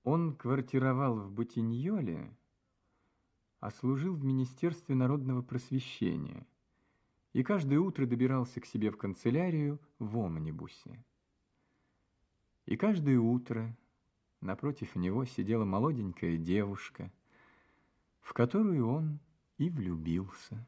Он квартировал в Ботиньоле, а служил в Министерстве народного просвещения и каждое утро добирался к себе в канцелярию в омнибусе. И каждое утро напротив него сидела молоденькая девушка, в которую он и влюбился.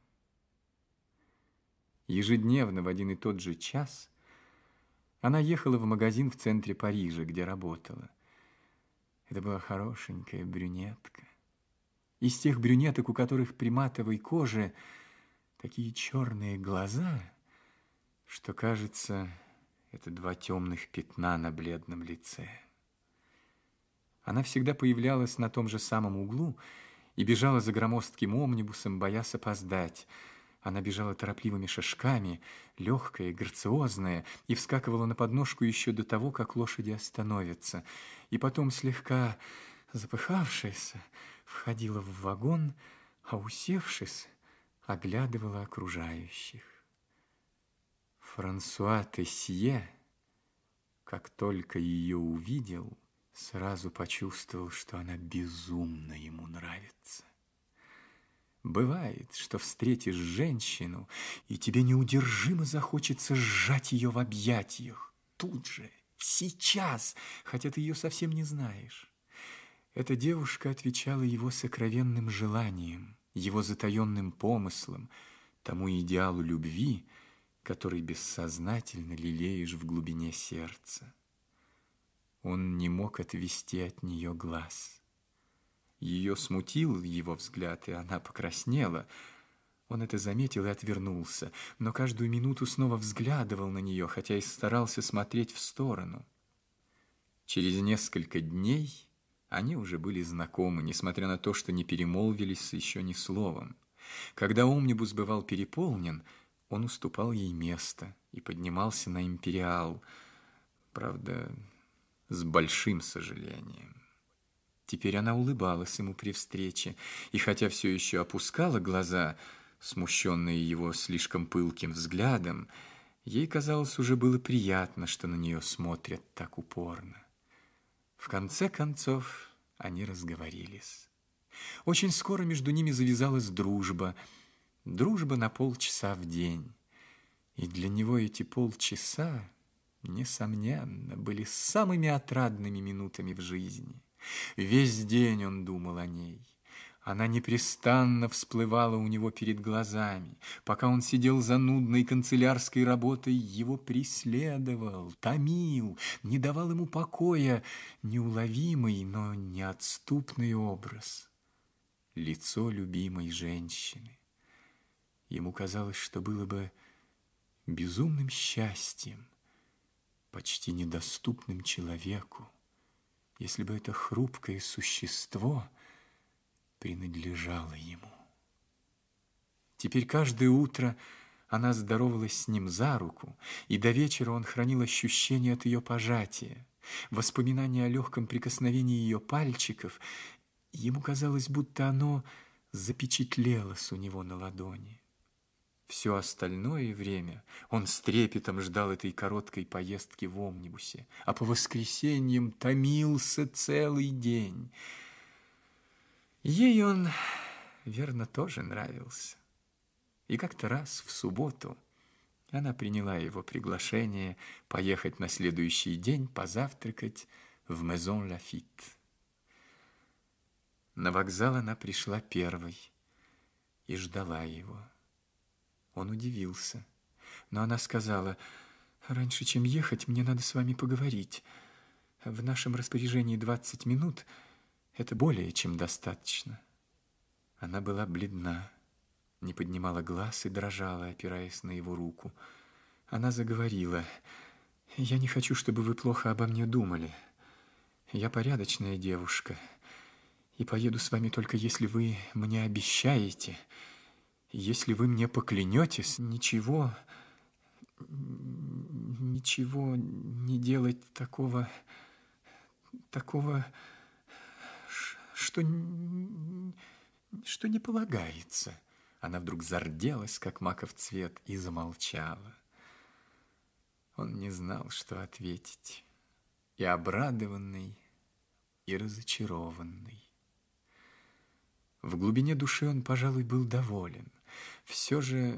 Ежедневно в один и тот же час она ехала в магазин в центре Парижа, где работала. Это была хорошенькая брюнетка. Из тех брюнеток, у которых при матовой коже такие черные глаза, что, кажется, это два темных пятна на бледном лице. Она всегда появлялась на том же самом углу и бежала за громоздким омнибусом, боясь опоздать. Она бежала торопливыми шажками, легкая, грациозная, и вскакивала на подножку еще до того, как лошади остановятся. И потом, слегка запыхавшаяся, входила в вагон, а, усевшись, оглядывала окружающих. Франсуа Тесье, как только ее увидел, сразу почувствовал, что она безумно ему нравится. Бывает, что встретишь женщину, и тебе неудержимо захочется сжать ее в объятиях. Тут же, сейчас, хотя ты ее совсем не знаешь. Эта девушка отвечала его сокровенным желанием, его затаенным помыслом, тому идеалу любви, который бессознательно лелеешь в глубине сердца. Он не мог отвести от нее глаз. Ее смутил его взгляд, и она покраснела. Он это заметил и отвернулся, но каждую минуту снова взглядывал на нее, хотя и старался смотреть в сторону. Через несколько дней они уже были знакомы, несмотря на то, что не перемолвились еще ни словом. Когда омнибус бывал переполнен, он уступал ей место и поднимался на Империал, правда, с большим сожалением. Теперь она улыбалась ему при встрече, и хотя все еще опускала глаза, смущенные его слишком пылким взглядом, ей, казалось, уже было приятно, что на нее смотрят так упорно. В конце концов они разговорились. Очень скоро между ними завязалась дружба на полчаса в день. И для него эти полчаса, несомненно, были самыми отрадными минутами в жизни. Весь день он думал о ней. Она непрестанно всплывала у него перед глазами. Пока он сидел за нудной канцелярской работой, его преследовал, томил, не давал ему покоя неуловимый, но неотступный образ. Лицо любимой женщины. Ему казалось, что было бы безумным счастьем, почти недоступным человеку, если бы это хрупкое существо принадлежало ему. Теперь каждое утро она здоровалась с ним за руку, и до вечера он хранил ощущение от ее пожатия, воспоминания о легком прикосновении ее пальчиков. Ему казалось, будто оно запечатлелось у него на ладони. Все остальное время он с трепетом ждал этой короткой поездки в омнибусе, а по воскресеньям томился целый день. Ей он, верно, тоже нравился. И как-то раз в субботу она приняла его приглашение поехать на следующий день позавтракать в Maison Lafitte. На вокзал она пришла первой и ждала его. Он удивился, но она сказала: «Раньше, чем ехать, мне надо с вами поговорить. В нашем распоряжении 20 минут, это более чем достаточно». Она была бледна, не поднимала глаз и дрожала, опираясь на его руку. Она заговорила: «Я не хочу, чтобы вы плохо обо мне думали. Я порядочная девушка, и поеду с вами только если вы мне обещаете. Если вы мне поклянетесь ничего не делать такого, что не полагается». Она вдруг зарделась, как маков цвет, и замолчала. Он не знал, что ответить, и обрадованный и разочарованный. В глубине души он, пожалуй, был доволен. Все же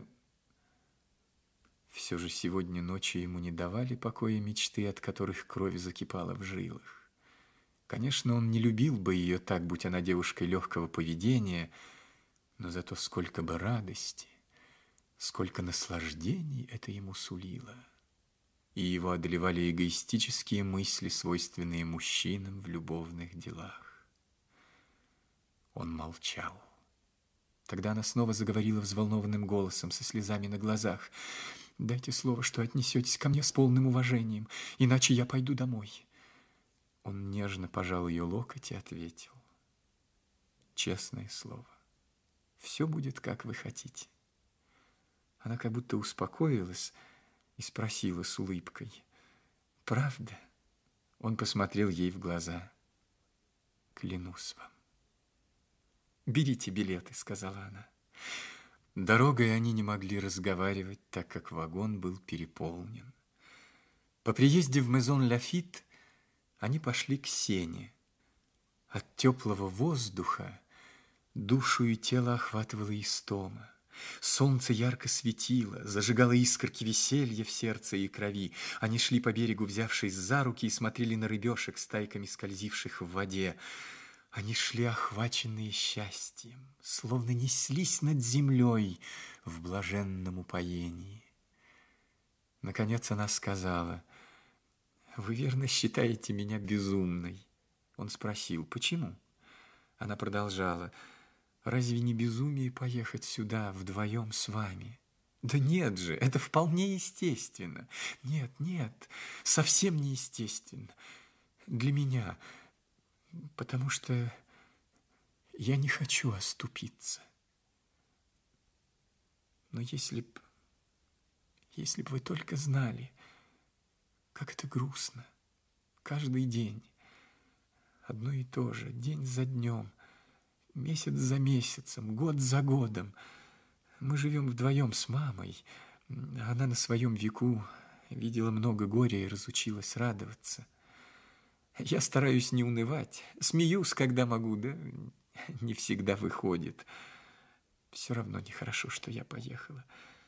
сегодня ночью ему не давали покоя мечты, от которых кровь закипала в жилах. Конечно, он не любил бы ее так, будь она девушкой легкого поведения, но зато сколько бы радости, сколько наслаждений это ему сулило. И его одолевали эгоистические мысли, свойственные мужчинам в любовных делах. Он молчал. Тогда она снова заговорила взволнованным голосом, со слезами на глазах. «Дайте слово, что отнесетесь ко мне с полным уважением, иначе я пойду домой». Он нежно пожал ее локоть и ответил: «Честное слово, все будет, как вы хотите». Она как будто успокоилась и спросила с улыбкой: «Правда?» Он посмотрел ей в глаза. «Клянусь вам». «Берите билеты», — сказала она. Дорогой они не могли разговаривать, так как вагон был переполнен. По приезде в Мезон-Лафит они пошли к сене. От теплого воздуха душу и тело охватывала истома. Солнце ярко светило, зажигало искорки веселья в сердце и крови. Они шли по берегу, взявшись за руки, и смотрели на рыбешек, стайками скользивших в воде. Они шли, охваченные счастьем, словно неслись над землей в блаженном упоении. Наконец она сказала: «Вы верно считаете меня безумной?» Он спросил: «Почему?» Она продолжала: «Разве не безумие поехать сюда вдвоем с вами?» «Да нет же, это вполне естественно». «Нет, нет, совсем не естественно. Для меня, потому что я не хочу оступиться. Но если б вы только знали, как это грустно. Каждый день одно и то же, день за днем, месяц за месяцем, год за годом. Мы живем вдвоем с мамой. Она на своем веку видела много горя и разучилась радоваться. Я стараюсь не унывать, смеюсь, когда могу, да не всегда выходит. Все равно нехорошо, что я поехала.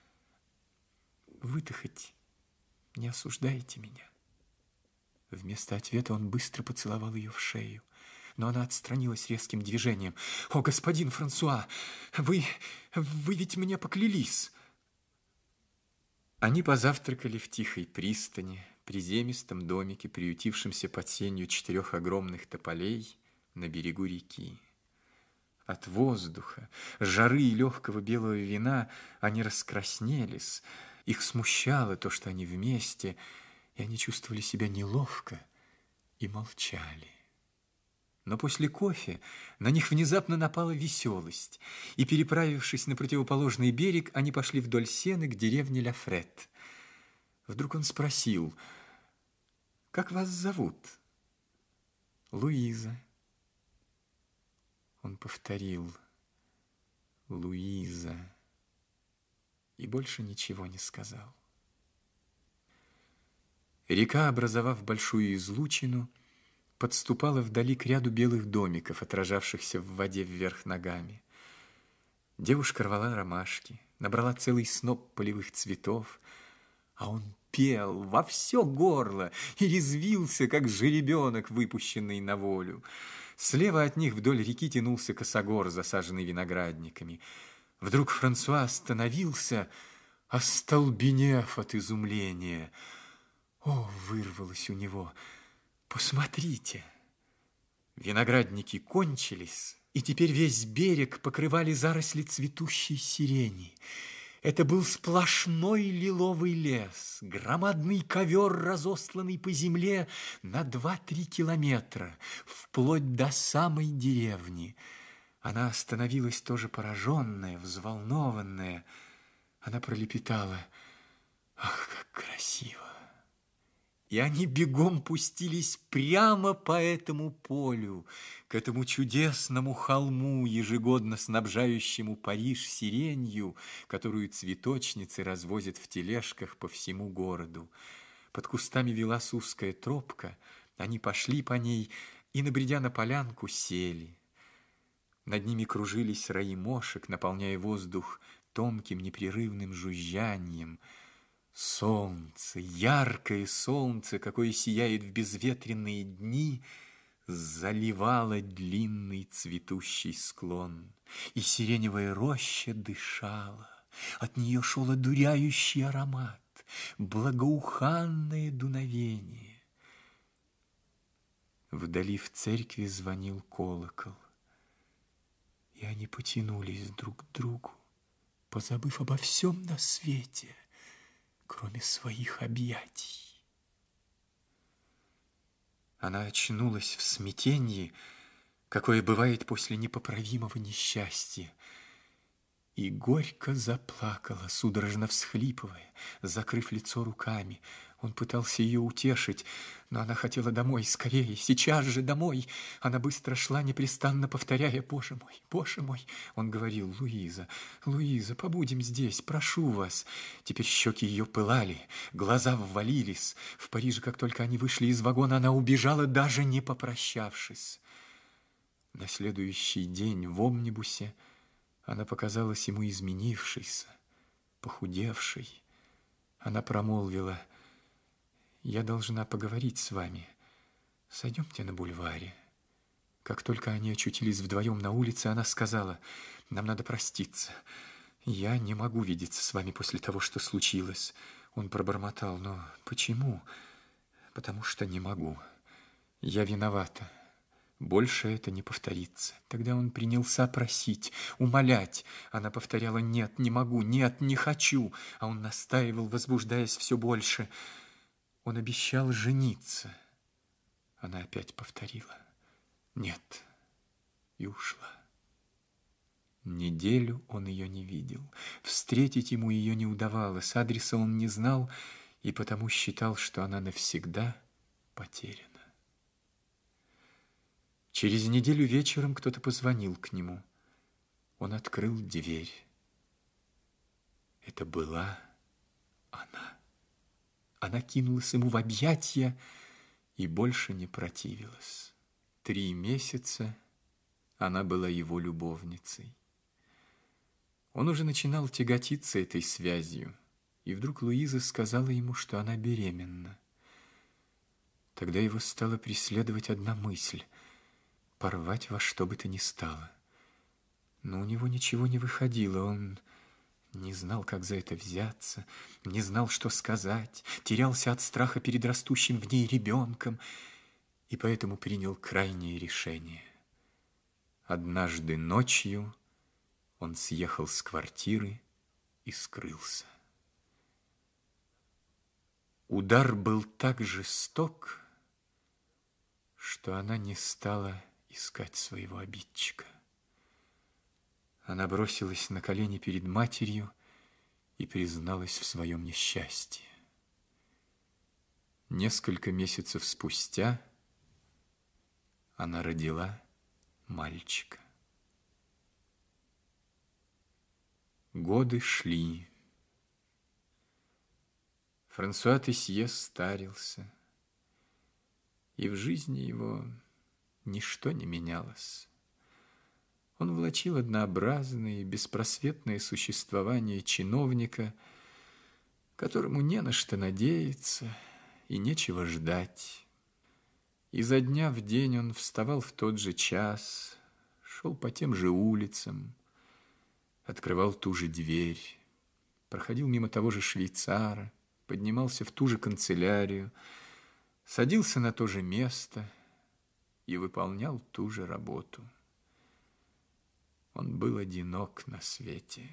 Вы-то хоть не осуждаете меня?» Вместо ответа он быстро поцеловал ее в шею, но она отстранилась резким движением. «О, господин Франсуа, вы ведь мне поклялись!» Они позавтракали в тихой пристани, приземистом домике, приютившемся под сенью 4 огромных тополей на берегу реки. От воздуха, жары и легкого белого вина они раскраснелись. Их смущало то, что они вместе, и они чувствовали себя неловко и молчали. Но после кофе на них внезапно напала веселость, и, переправившись на противоположный берег, они пошли вдоль сены к деревне Ля-Фрет. Вдруг он спросил: «Как вас зовут?» «Луиза». Он повторил: «Луиза», и больше ничего не сказал. Река, образовав большую излучину, подступала вдали к ряду белых домиков, отражавшихся в воде вверх ногами. Девушка рвала ромашки, набрала целый сноп полевых цветов, а он пел во все горло и резвился, как жеребенок, выпущенный на волю. Слева от них вдоль реки тянулся косогор, засаженный виноградниками. Вдруг Франсуа остановился, остолбенев от изумления. «О!» — вырвалось у него. «Посмотрите!» Виноградники кончились, и теперь весь берег покрывали заросли цветущей сирени. Это был сплошной лиловый лес, громадный ковер, разосланный по земле на 2-3 километра, вплоть до самой деревни. Она остановилась тоже пораженная, взволнованная. Она пролепетала: «Ах, как красиво!» И они бегом пустились прямо по этому полю, к этому чудесному холму, ежегодно снабжающему Париж сиренью, которую цветочницы развозят в тележках по всему городу. Под кустами велась узкая тропка, они пошли по ней, и, набредя на полянку, сели. Над ними кружились раи мошек, наполняя воздух тонким непрерывным жужжанием. Солнце, яркое солнце, какое сияет в безветренные дни, заливало длинный цветущий склон, и сиреневая роща дышала. От нее шел одуряющий аромат, благоуханное дуновение. Вдали в церкви звонил колокол, и они потянулись друг к другу, позабыв обо всем на свете, кроме своих объятий. Она очнулась в смятении, какое бывает после непоправимого несчастья, и горько заплакала, судорожно всхлипывая, закрыв лицо руками. Он пытался ее утешить, но она хотела домой, скорее, сейчас же домой. Она быстро шла, непрестанно повторяя: «Боже мой, Боже мой!» Он говорил: «Луиза, Луиза, побудем здесь, прошу вас». Теперь щеки ее пылали, глаза ввалились. В Париже, как только они вышли из вагона, она убежала, даже не попрощавшись. На следующий день в омнибусе она показалась ему изменившейся, похудевшей. Она промолвила: «Я должна поговорить с вами. Сойдемте на бульваре». Как только они очутились вдвоем на улице, она сказала: «Нам надо проститься. Я не могу видеться с вами после того, что случилось». Он пробормотал: «Но почему?» «Потому что не могу. Я виновата. Больше это не повторится». Тогда он принялся просить, умолять. Она повторяла: «Нет, не могу, нет, не хочу». А он настаивал, возбуждаясь все больше. Он обещал жениться. Она опять повторила: «Нет», и ушла. Неделю он ее не видел. Встретить ему ее не удавалось. Адреса он не знал и потому считал, что она навсегда потеряна. Через неделю вечером кто-то позвонил к нему. Он открыл дверь. Это была она. Она кинулась ему в объятия и больше не противилась. 3 месяца она была его любовницей. Он уже начинал тяготиться этой связью, и вдруг Луиза сказала ему, что она беременна. Тогда его стала преследовать одна мысль — порвать во что бы то ни стало. Но у него ничего не выходило, он не знал, как за это взяться, не знал, что сказать, терялся от страха перед растущим в ней ребенком, и поэтому принял крайнее решение. Однажды ночью он съехал с квартиры и скрылся. Удар был так жесток, что она не стала искать своего обидчика. Она бросилась на колени перед матерью и призналась в своем несчастье. Несколько месяцев спустя она родила мальчика. Годы шли. Франсуа Тесье старился, и в жизни его ничто не менялось. Он влачил однообразное и беспросветное существование чиновника, которому не на что надеяться и нечего ждать. Изо дня в день он вставал в тот же час, шел по тем же улицам, открывал ту же дверь, проходил мимо того же швейцара, поднимался в ту же канцелярию, садился на то же место и выполнял ту же работу. Он был одинок на свете.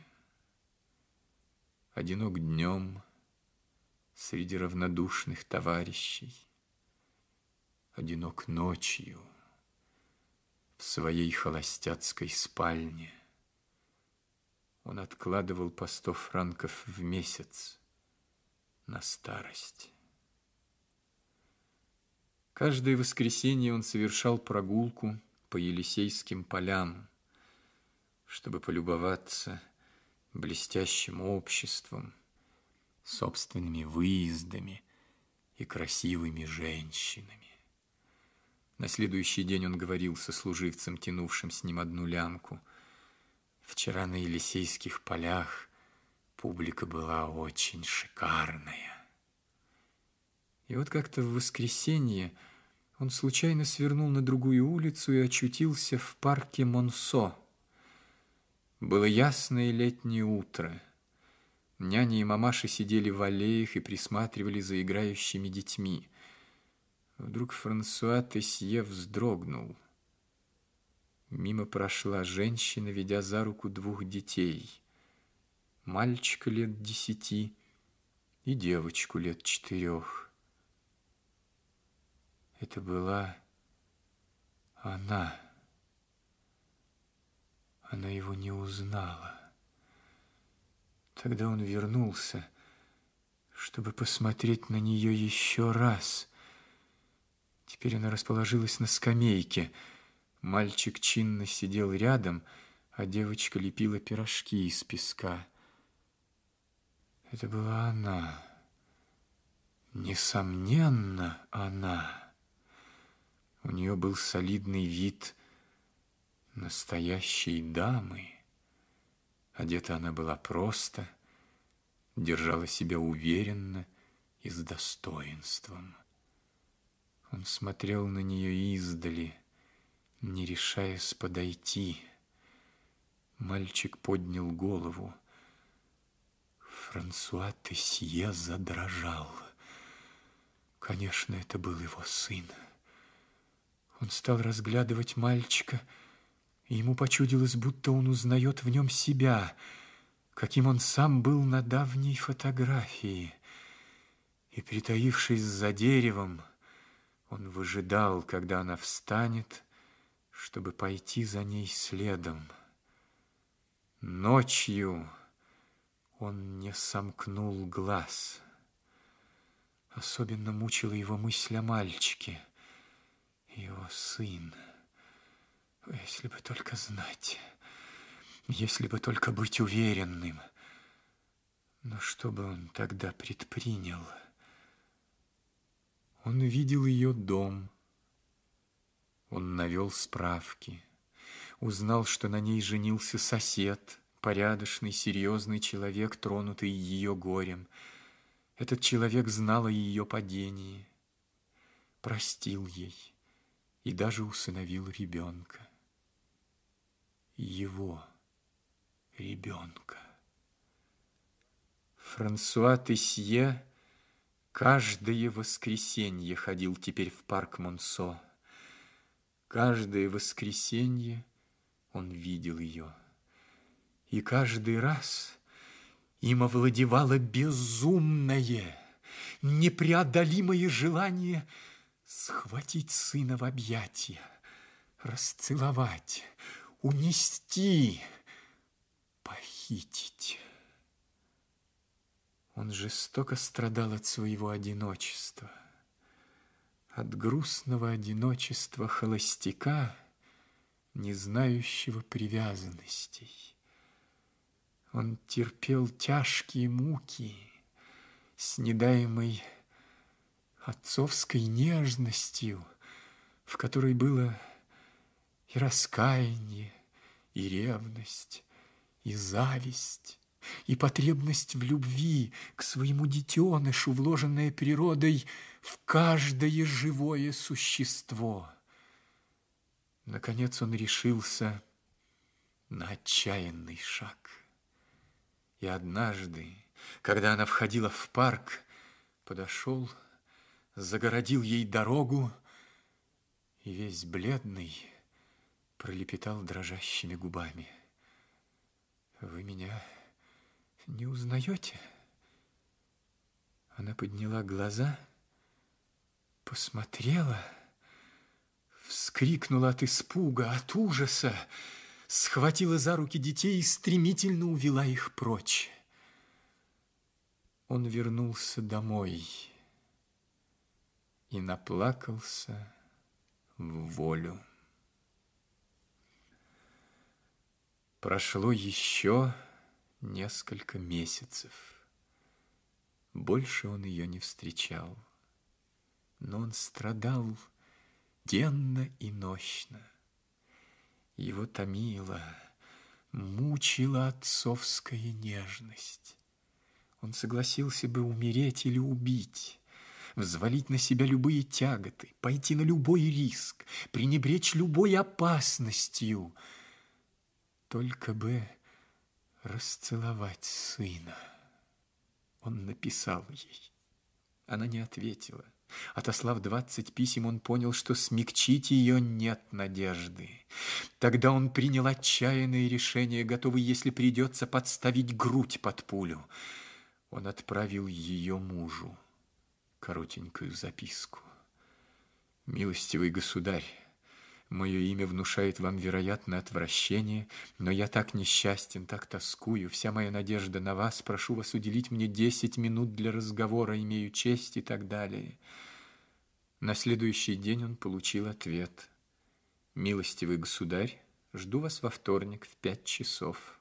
Одинок днем среди равнодушных товарищей. Одинок ночью в своей холостяцкой спальне. Он откладывал по 100 франков в месяц на старость. Каждое воскресенье он совершал прогулку по Елисейским полям, чтобы полюбоваться блестящим обществом, собственными выездами и красивыми женщинами. На следующий день он говорил сослуживцам, тянувшим с ним одну лямку: «Вчера на Елисейских полях публика была очень шикарная». И вот как-то в воскресенье он случайно свернул на другую улицу и очутился в парке Монсо. Было ясное летнее утро. Няня и мамаша сидели в аллеях и присматривали за играющими детьми. Вдруг Франсуа Тесье вздрогнул. Мимо прошла женщина, ведя за руку двух детей. Мальчика лет 10 и девочку лет 4. Это была она. Она его не узнала. Тогда он вернулся, чтобы посмотреть на нее еще раз. Теперь она расположилась на скамейке. Мальчик чинно сидел рядом, а девочка лепила пирожки из песка. Это была она. Несомненно, она. У нее был солидный вид настоящей дамы. Одета она была просто, держала себя уверенно и с достоинством. Он смотрел на нее издали, не решаясь подойти. Мальчик поднял голову. Франсуа Тесье задрожал. Конечно, это был его сын. Он стал разглядывать мальчика, и ему почудилось, будто он узнает в нем себя, каким он сам был на давней фотографии. И, притаившись за деревом, он выжидал, когда она встанет, чтобы пойти за ней следом. Ночью он не сомкнул глаз. Особенно мучила его мысль о мальчике. Его сын. Если бы только знать, если бы только быть уверенным. Но что бы он тогда предпринял? Он видел ее дом. Он навел справки. Узнал, что на ней женился сосед, порядочный, серьезный человек, тронутый ее горем. Этот человек знал о ее падении, простил ей и даже усыновил ребенка. Его ребенка. Франсуа Тесье каждое воскресенье ходил теперь в парк Монсо. Каждое воскресенье он видел ее. И каждый раз им овладевало безумное, непреодолимое желание схватить сына в объятия, расцеловать, унести, похитить. Он жестоко страдал от своего одиночества, от грустного одиночества холостяка, не знающего привязанностей. Он терпел тяжкие муки, снедаемой отцовской нежностью, в которой было и раскаяние, и ревность, и зависть, и потребность в любви к своему детенышу, вложенная природой в каждое живое существо. Наконец он решился на отчаянный шаг. И однажды, когда она входила в парк, подошел, загородил ей дорогу и весь бледный пролепетал дрожащими губами: «Вы меня не узнаете?» Она подняла глаза, посмотрела, вскрикнула от испуга, от ужаса, схватила за руки детей и стремительно увела их прочь. Он вернулся домой и наплакался в волю. Прошло еще несколько месяцев. Больше он ее не встречал. Но он страдал денно и нощно. Его томила, мучила отцовская нежность. Он согласился бы умереть или убить, взвалить на себя любые тяготы, пойти на любой риск, пренебречь любой опасностью, только бы расцеловать сына. Он написал ей. Она не ответила. Отослав 20 писем, он понял, что смягчить ее нет надежды. Тогда он принял отчаянное решение, готовый, если придется, подставить грудь под пулю. Он отправил ее мужу коротенькую записку. «Милостивый государь, мое имя внушает вам, вероятно, отвращение, но я так несчастен, так тоскую, вся моя надежда на вас, прошу вас уделить мне 10 минут для разговора, имею честь» и так далее. На следующий день он получил ответ. «Милостивый государь, жду вас во вторник в 5 часов».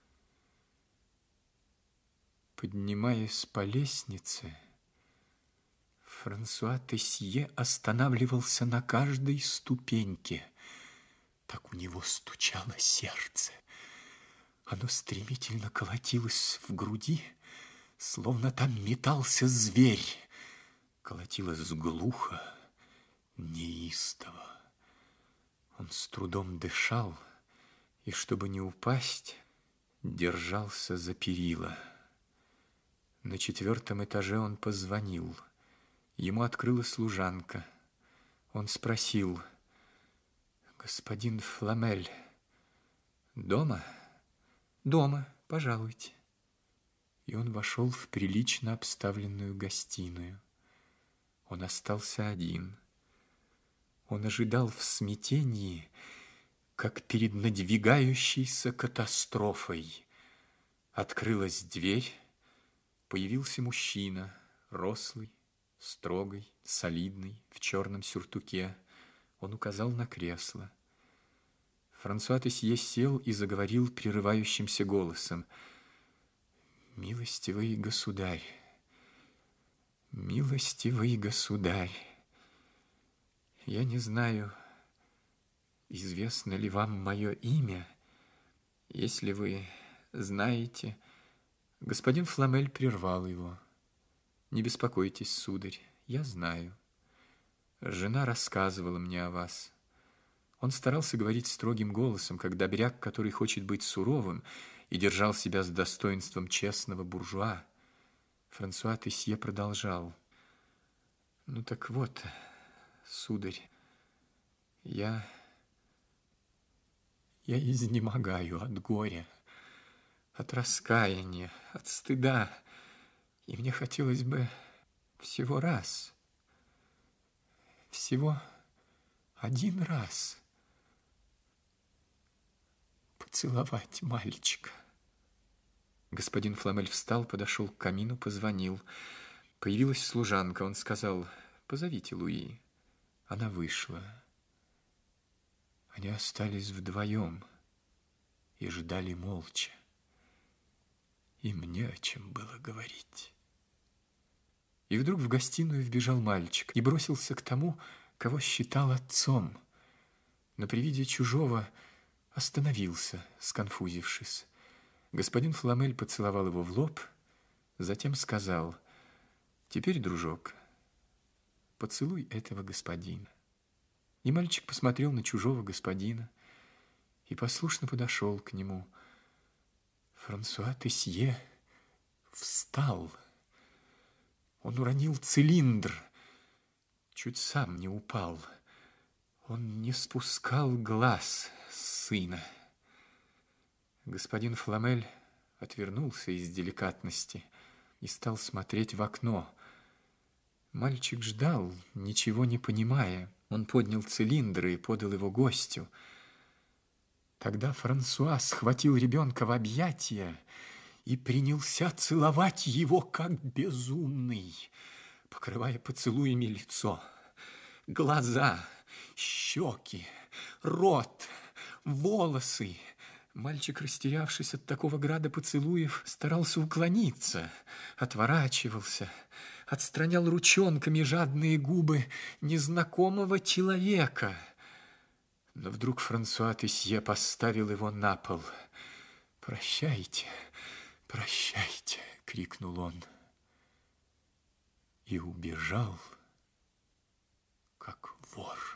Поднимаясь по лестнице, Франсуа Тесье останавливался на каждой ступеньке. Так у него стучало сердце. Оно стремительно колотилось в груди, словно там метался зверь. Колотилось глухо, неистово. Он с трудом дышал и, чтобы не упасть, держался за перила. На 4-м этаже он позвонил. Ему открыла служанка. Он спросил: «Господин Фламель дома?» «Дома, пожалуйте». И он вошел в прилично обставленную гостиную. Он остался один. Он ожидал в смятении, как перед надвигающейся катастрофой. Открылась дверь, появился мужчина, рослый, строгий, солидный, в черном сюртуке. Он указал на кресло. Франсуа Тесье сел и заговорил прерывающимся голосом: «Милостивый государь, милостивый государь, я не знаю, известно ли вам мое имя. Если вы знаете...» Господин Фламель прервал его. «Не беспокойтесь, сударь, я знаю. Жена рассказывала мне о вас». Он старался говорить строгим голосом, как добряк, который хочет быть суровым, и держал себя с достоинством честного буржуа. Франсуа Тесье продолжал: «Ну так вот, сударь, я изнемогаю от горя, от раскаяния, от стыда, и мне хотелось бы всего один раз поцеловать мальчика». Господин Фламель встал, подошел к камину, позвонил. Появилась служанка. Он сказал: «Позовите Луи». Она вышла. Они остались вдвоем и ждали молча. Им не о чем было говорить. И вдруг в гостиную вбежал мальчик и бросился к тому, кого считал отцом. Но при виде чужого остановился, сконфузившись. Господин Фламель поцеловал его в лоб, затем сказал: «Теперь, дружок, поцелуй этого господина». И мальчик посмотрел на чужого господина и послушно подошел к нему. Франсуа Тесье встал. Он уронил цилиндр, чуть сам не упал. Он не спускал глаз с сына. Господин Фламель отвернулся из деликатности и стал смотреть в окно. Мальчик ждал, ничего не понимая. Он поднял цилиндр и подал его гостю. Тогда Франсуа схватил ребенка в объятия и принялся целовать его, как безумный, покрывая поцелуями лицо, глаза, щеки, рот, волосы. Мальчик, растерявшись от такого града поцелуев, старался уклониться, отворачивался. отстранял ручонками жадные губы незнакомого человека. Но вдруг Франсуа Тесье поставил его на пол. «Прощайте, прощайте!» — крикнул он. И убежал, как вор.